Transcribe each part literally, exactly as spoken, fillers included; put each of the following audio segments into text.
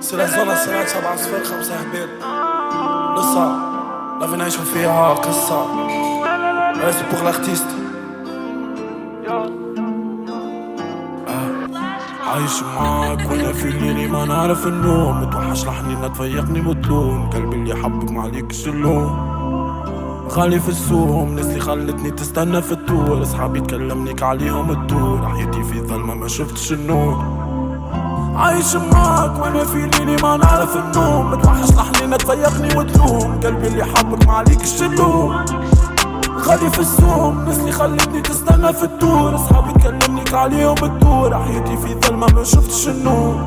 سلاح زولا سلاح سبعة صفر خمسة هبيل لسه لافي نعيشو فيها قصة رئيس بوغ لاختيست عايش معاك وانا في الليل ما نعرف النوم، متوحش لحني تفيقني مظلوم، قلبي اللي حبك معليكش اللوم، غالي في السوم، ناس اللي خلتني تستنى في الطول، اصحابي تكلمنيك عليهم الطول، حياتي في ظلمة ما شفتش النور. عايش معاك وانا في الليل ما نعرف النوم، متوحش لحني تفيقني مظلوم، قلبي اللي حبك معليكش اللوم، غالي في السوم، ناس اللي خلتني تستنى في الدور، اصحابي تكلمنيك عليهم الدور، حياتي في ظلمة ما شفتش النور.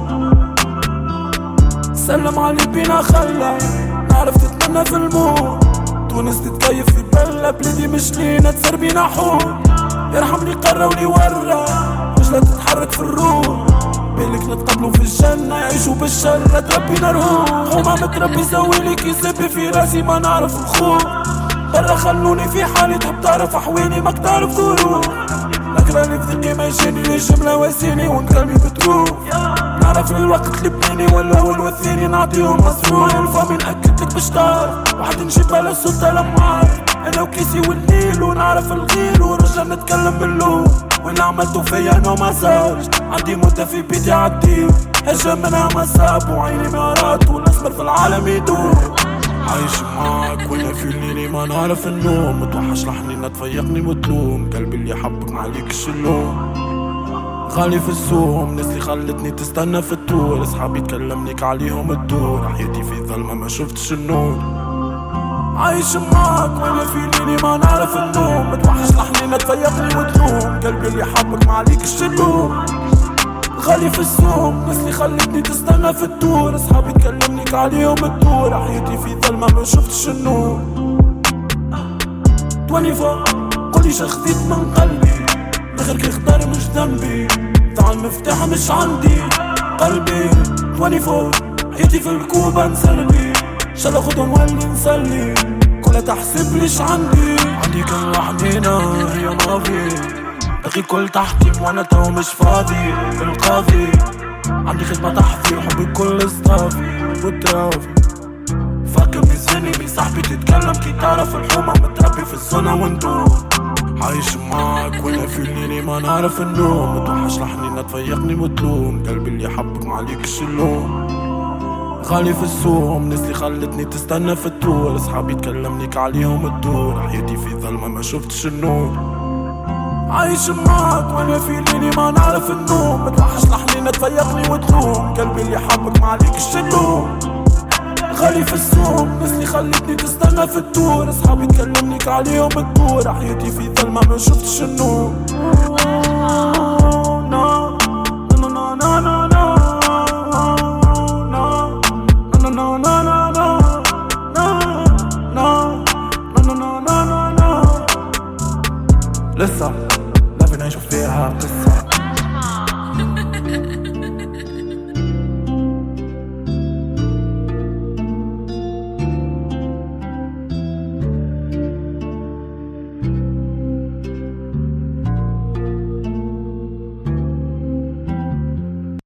سلم علي بينا خلى نعرف تتمنى في الموت، تونس تتكيف في بلة بلدي مش لينا تسر بينا حوت، يرحمني قرى ولي ورا وجلة تتحرك في الروح، بالك نتقبلوا في الجنة يعيشوا بالشرة تربينا روح، حومة متربي سويلي كيسبي في راسي ما نعرف الخوف، برا خلوني في حالي تحب تعرف احوالي ماك تعرف ظروف، لكن راني في ضيقي ما يجيني للجملة واسيني وانت قلبي بتروح، نعرف الوقت اللي بنيني ولا هو الوثيني نعطيهم مصروف، الفامي نأكدلك باش تعرف واحد نجيب على السلطة لما عارف انا وكيسي والليل ونعرف الغيل ورجع نتكلم باللوم، واللي عملتو فيا انا ما صارش، عندي مدة في بيتي عدي هجم منها مصاب وعيني مهارات والاسمر في العالم يدور. عايش معاك وانا في الليل ما نعرف النوم، متوحش لحني تفيقني مظلوم، قلبي اللي حبك معليكش اللوم، غالي في السوم، ناس اللي خلتني تستنى في الطول، اصحابي تكلمنيك عليهم الدور، حياتي في ظلمة ما شفتش النور. عايش معاك وانا في الليل ما نعرف النوم، متوحش لحني تفيقني مظلوم، قلبي اللي حبك معليكش اللوم، غالي في السوم، ناس اللي خلتني تستنى في الدور، اصحابي تكلمنيك عليهم الدور، حياتي في ظلمة ما شفتش النور. تواني فوق قولي شخصيت من قلبي بغيرك يختار مش ذنبي، تعال المفتاح مش عندي قلبي، تواني فوق حياتي في الكوبة نسلبي، شالا خدهم ولي نسلي كلها تحسب ليش عندي، عندي كل وحدينا هي ماضي، باقي كل تحتي وانا تو مش فاضي القاضي، عندي خدمة تحفي حبي كل صدافي والترافي، فاكر بيزني بي صاحبي تتكلم كي تعرف الحومة متربي في الزونة وندور. عايش معاك وانا في الليل ما نعرف النوم، متوحش لحني تفيقني مظلوم، قلبي اللي حبك معليكش اللوم، غالي في السوم، ناس اللي خلتني تستنى في الطول، اصحابي تكلمنيك عليهم الدور، حياتي في ظلمة ما شفتش النور. عايش معاك وانا في الليل ما نعرف النوم، متوحش لحني تفيقني مظلوم، قلبي اللي حبك معليكش اللوم، غالي في السوم، ناس اللي خلتني تستنى في الدور، اصحابي تكلمنيك عليهم الدور، حياتي في ظلمة ما شفتش النور. لسه لافي نعيشو فيها قصة